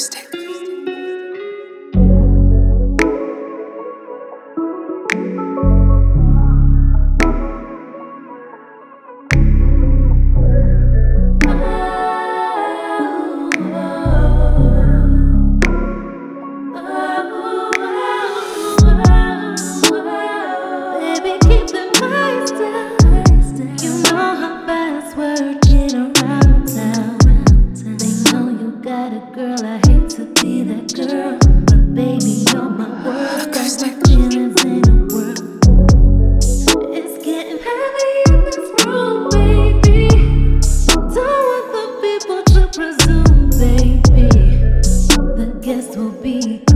Girl, I hate to be that girl, but baby, you're my world. Got my feelings in the world. It's getting heavy in this room, baby. Don't want the people to presume, baby. The guests will be